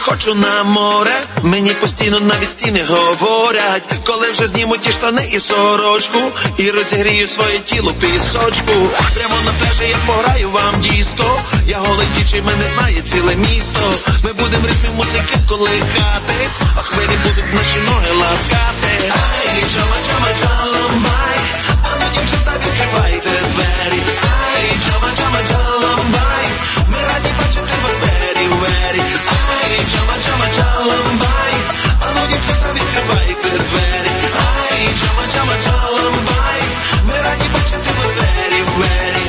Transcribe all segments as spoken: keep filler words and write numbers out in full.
хочу на море. Мені постійно навіть стіни говорять, коли вже зніму ті штани і сорочку, і розігрію своє тіло пісочку. Прямо на пляжі я пограю вам диско. Я голий дічий, мене знає ціле місто. Ми будем в ритмі музики колихатись, а хвилі будуть наші ноги ласкати. Ай, чама, чама, чаламбай, а ну дівчата відкривайте двері. Ай, чама, чама, чаламбай, ми раді бачити вас вері, вері. Ай, чама, чама, чаламбай, а ну дівчата відкривайте двері. Ай, чама, чама, чаламбай, ми раді бачити вас вері, вері.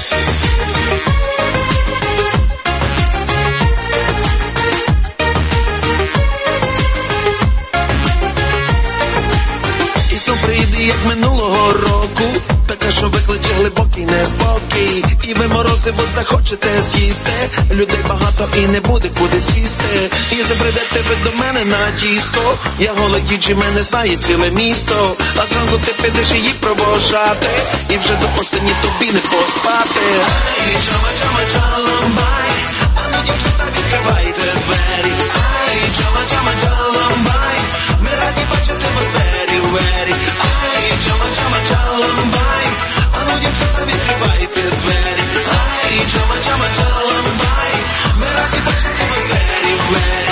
І знов прийде, як минулого року, така, що викличе глибокий неспокій. І ви морозиво захочете з'їсти, людей багато і не буде куди сісти. І забредете ви до мене на диско, я голий діджей, мене знає ціле місто. А зранку ти підеш її провожати, і вже до осені тобі не поспати. Ай, чама, чама, чаламбай, а ну дівчата відкривайте двері. Ай, чама, чама, чаламбай, ми раді бачити вас вері, вері. Ай, чама, чама, чаламбай, а ну дівчата відкривайте двері. Ай, чама, чама, чаламбай, ми раді бачити вас вері, вері.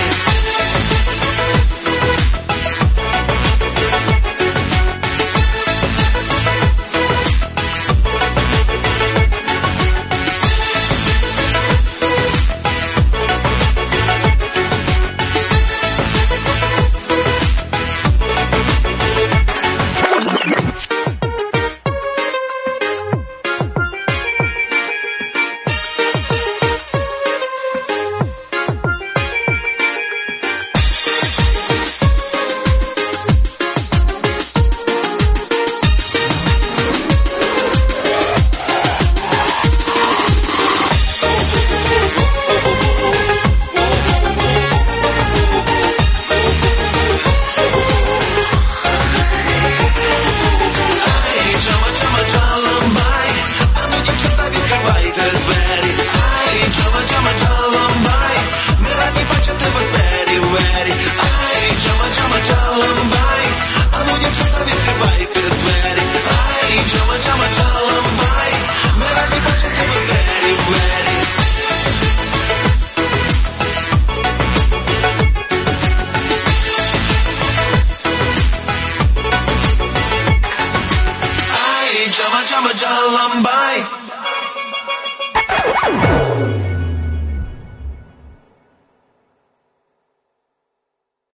Jama, jama, jalam,